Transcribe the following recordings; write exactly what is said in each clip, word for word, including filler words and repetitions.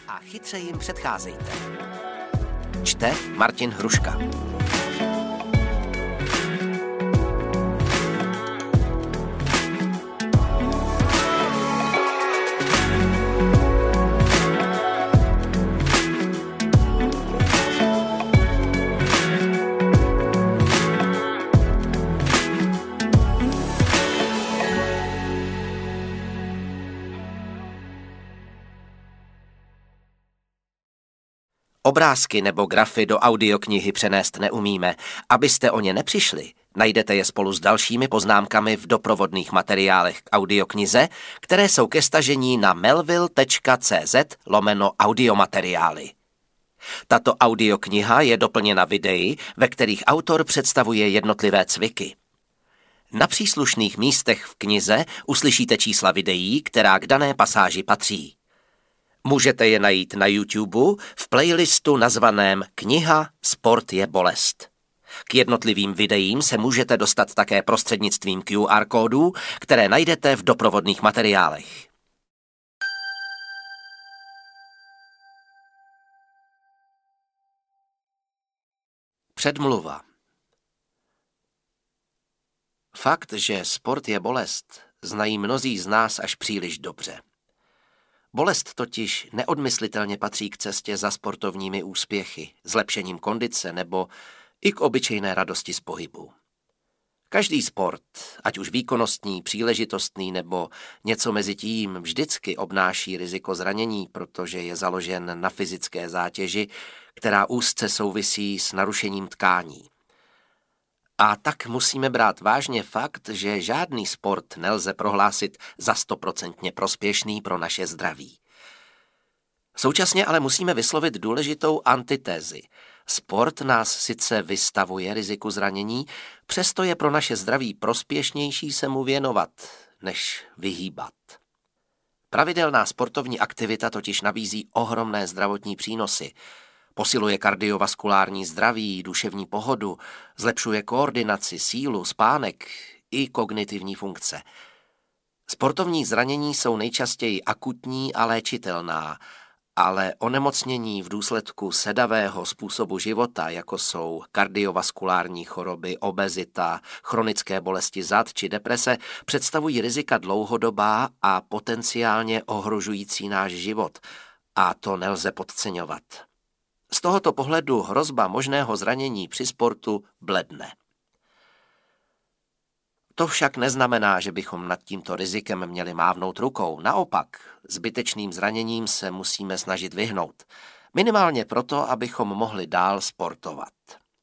a chytře jim předcházejte. Čte Martin Hruška. Obrázky nebo grafy do audioknihy přenést neumíme. Abyste o ně nepřišli, najdete je spolu s dalšími poznámkami v doprovodných materiálech k audioknize, které jsou ke stažení na melville.cz lomeno audiomateriály. Tato audiokniha je doplněna videí, ve kterých autor představuje jednotlivé cviky. Na příslušných místech v knize uslyšíte čísla videí, která k dané pasáži patří. Můžete je najít na YouTube v playlistu nazvaném Kniha Sport je bolest. K jednotlivým videím se můžete dostat také prostřednictvím Q R kódů, které najdete v doprovodných materiálech. Předmluva. Fakt, že sport je bolest, znají mnozí z nás až příliš dobře. Bolest totiž neodmyslitelně patří k cestě za sportovními úspěchy, zlepšením kondice nebo i k obyčejné radosti z pohybu. Každý sport, ať už výkonnostní, příležitostný nebo něco mezi tím, vždycky obnáší riziko zranění, protože je založen na fyzické zátěži, která úzce souvisí s narušením tkání. A tak musíme brát vážně fakt, že žádný sport nelze prohlásit za stoprocentně prospěšný pro naše zdraví. Současně ale musíme vyslovit důležitou antitézi. Sport nás sice vystavuje riziku zranění, přesto je pro naše zdraví prospěšnější se mu věnovat, než vyhýbat. Pravidelná sportovní aktivita totiž nabízí ohromné zdravotní přínosy. Posiluje kardiovaskulární zdraví, duševní pohodu, zlepšuje koordinaci, sílu, spánek i kognitivní funkce. Sportovní zranění jsou nejčastěji akutní a léčitelná, ale onemocnění v důsledku sedavého způsobu života, jako jsou kardiovaskulární choroby, obezita, chronické bolesti zad či deprese, představují rizika dlouhodobá a potenciálně ohrožující náš život, a to nelze podceňovat. Z tohoto pohledu hrozba možného zranění při sportu bledne. To však neznamená, že bychom nad tímto rizikem měli mávnout rukou. Naopak, zbytečným zraněním se musíme snažit vyhnout. Minimálně proto, abychom mohli dál sportovat.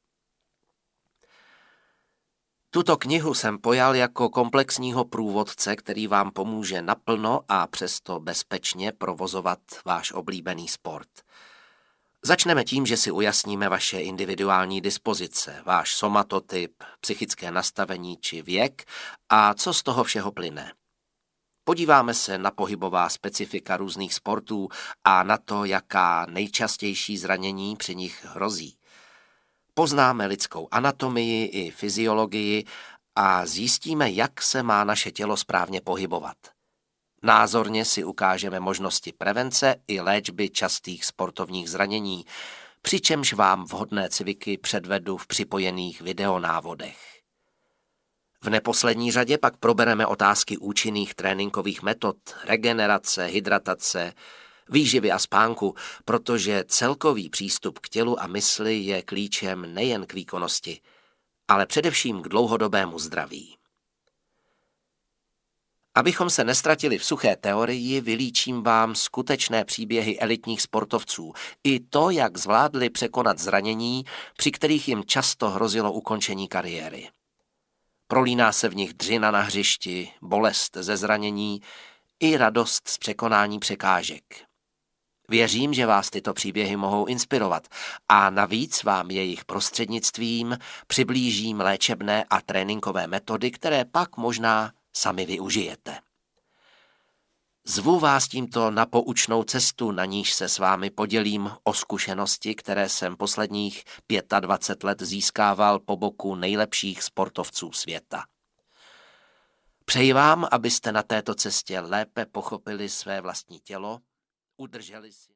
Tuto knihu jsem pojal jako komplexního průvodce, který vám pomůže naplno a přesto bezpečně provozovat váš oblíbený sport. Začneme tím, že si ujasníme vaše individuální dispozice, váš somatotyp, psychické nastavení či věk a co z toho všeho plyne. Podíváme se na pohybová specifika různých sportů a na to, jaká nejčastější zranění při nich hrozí. Poznáme lidskou anatomii i fyziologii a zjistíme, jak se má naše tělo správně pohybovat. Názorně si ukážeme možnosti prevence i léčby častých sportovních zranění, přičemž vám vhodné cviky předvedu v připojených videonávodech. V neposlední řadě pak probereme otázky účinných tréninkových metod, regenerace, hydratace, výživy a spánku, protože celkový přístup k tělu a mysli je klíčem nejen k výkonnosti, ale především k dlouhodobému zdraví. Abychom se nestratili v suché teorii, vylíčím vám skutečné příběhy elitních sportovců i to, jak zvládli překonat zranění, při kterých jim často hrozilo ukončení kariéry. Prolíná se v nich dřina na hřišti, bolest ze zranění i radost z překonání překážek. Věřím, že vás tyto příběhy mohou inspirovat a navíc vám jejich prostřednictvím přiblížím léčebné a tréninkové metody, které pak možná sami využijete. Zvu vás tímto na poučnou cestu, na níž se s vámi podělím o zkušenosti, které jsem posledních dvacet pět let získával po boku nejlepších sportovců světa. Přeji vám, abyste na této cestě lépe pochopili své vlastní tělo, udrželi si